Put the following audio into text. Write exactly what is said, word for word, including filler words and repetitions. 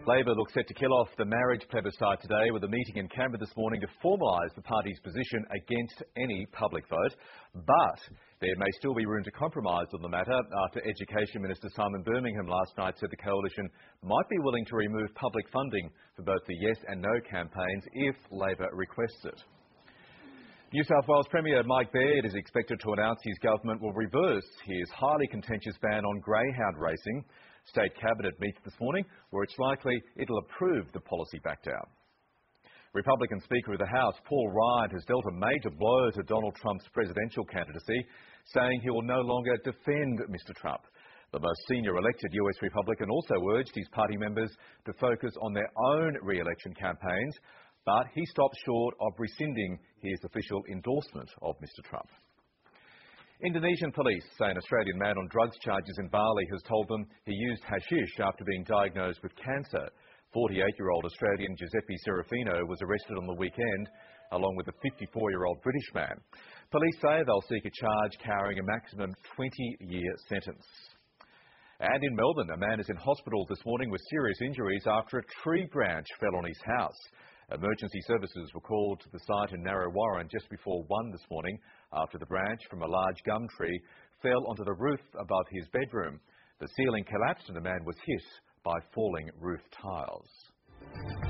Labor looks set to kill off the marriage plebiscite today with a meeting in Canberra this morning to formalise the party's position against any public vote. But there may still be room to compromise on the matter after Education Minister Simon Birmingham last night said the coalition might be willing to remove public funding for both the Yes and No campaigns if Labor requests it. New South Wales Premier Mike Baird is expected to announce his government will reverse his highly contentious ban on greyhound racing. State Cabinet meets this morning where it's likely it'll approve the policy back down. Republican Speaker of the House Paul Ryan has dealt a major blow to Donald Trump's presidential candidacy, saying he will no longer defend Mr Trump. The most senior elected U S Republican also urged his party members to focus on their own re-election campaigns, but he stopped short of rescinding his official endorsement of Mr Trump. Indonesian police say an Australian man on drugs charges in Bali has told them he used hashish after being diagnosed with cancer. forty-eight-year-old Australian Giuseppe Serafino was arrested on the weekend, along with a fifty-four-year-old British man. Police say they'll seek a charge carrying a maximum twenty-year sentence. And in Melbourne, a man is in hospital this morning with serious injuries after a tree branch fell on his house. Emergency services were called to the site in Narre Warren just before one this morning after the branch from a large gum tree fell onto the roof above his bedroom. The ceiling collapsed and the man was hit by falling roof tiles.